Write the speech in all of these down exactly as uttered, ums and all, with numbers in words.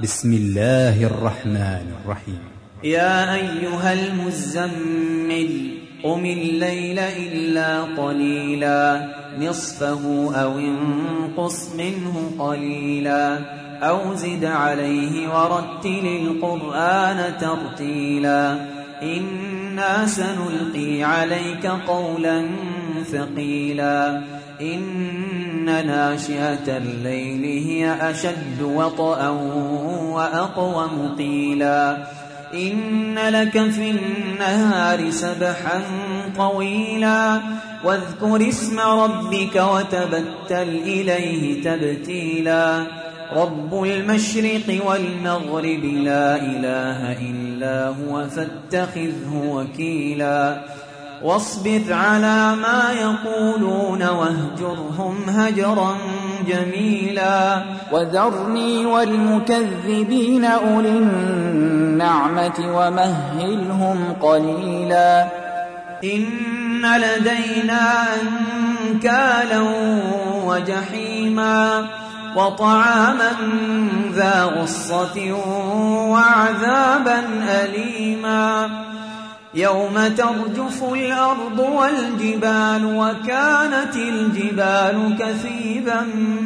بسم الله الرحمن الرحيم. يا أيها المزمل قم الليل إلا قليلا نصفه أو انقص منه قليلا أو زد عليه ورتل القرآن ترتيلا إنا سنلقي عليك قولا ثقيلا إن ناشئة الليل هي أشد وطئا وأقوم قيلا إن لك في النهار سبحا طويلا واذكر اسم ربك وتبتل إليه تبتيلا رب المشرق والمغرب لا إله إلا هو فاتخذه وكيلا واصبر على ما يقولون واهجرهم هجرا جميلا وذرني والمكذبين أولي النعمة ومهلهم قليلا إن لدينا أنكالا وجحيما وطعاما ذا غصة وعذابا أليما يوم ترجف الأرض والجبال وكانت الجبال كثيبا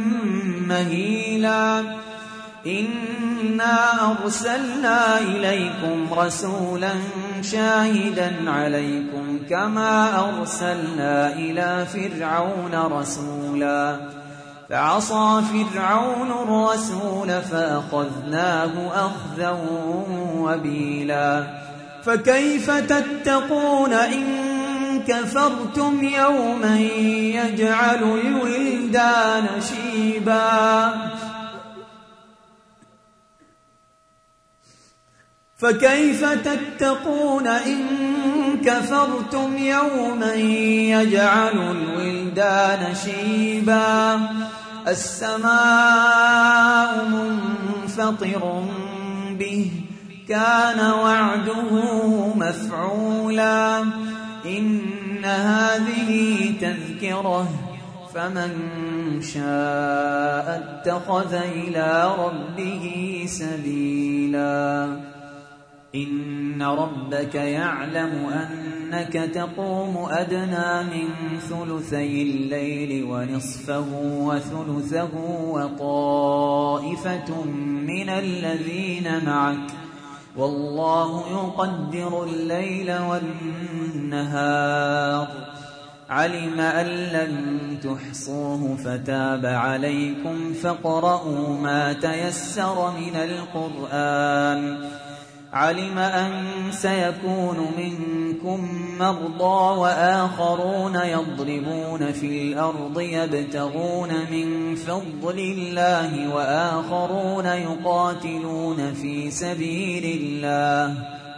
مهيلا إنا أرسلنا إليكم رسولا شاهدا عليكم كما أرسلنا إلى فرعون رسولا فعصى فرعون الرسول فأخذناه أخذا وبيلا فكيف تتقون إن كفرتم يوما يجعل الولدان شيبا فكيف تتقون إن كفرتم يوما يجعل الولدان شيبا السماء منفطر به كان وعده مفعولا إن هذه تذكرة فمن شاء اتخذ إلى ربه سبيلا إن ربك يعلم أنك تقوم أدنى من ثلثي الليل ونصفه وثلثه وطائفة من الذين معك والله يقدر الليل والنهار علم أن لن تحصوه فتاب عليكم فاقرؤوا ما تيسر من القرآن علم أن سيكون منكم مرضى وآخرون يضربون في الأرض يبتغون من فضل الله وآخرون يقاتلون في سبيل الله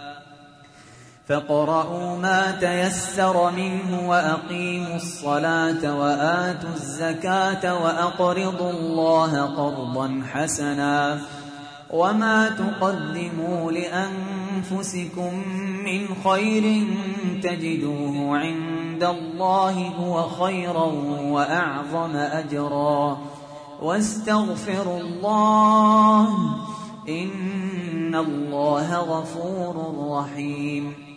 فاقرؤوا ما تيسر منه وأقيموا الصلاة وآتوا الزكاة وأقرضوا الله قرضا حسنا وما تقدموا لأنفسكم من خير تجدوه عند الله هو خيرا وأعظم أجرا واستغفروا الله إن الله غفور رحيم